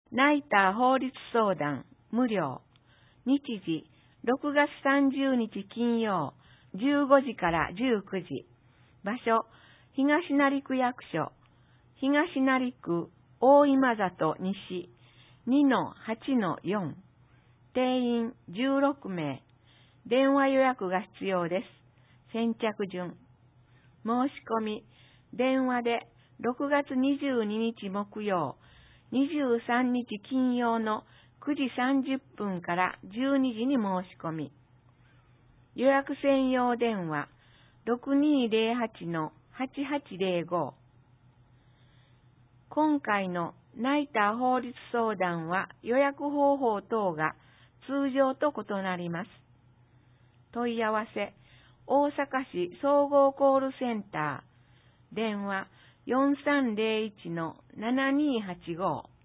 ナイター法律相談無料。日時6月30日金曜15時から19時。場所東成区役所。東成区大今里西 2-8-4。定員16名。電話予約が必要です。先着順。申し込み。電話で6月22日木曜、23日金曜の9時30分から12時に申し込み。予約専用電話 6208-8805。今回のナイター法律相談は予約方法等が通常と異なります。問い合わせ、大阪市総合コールセンター、電話 4301-7285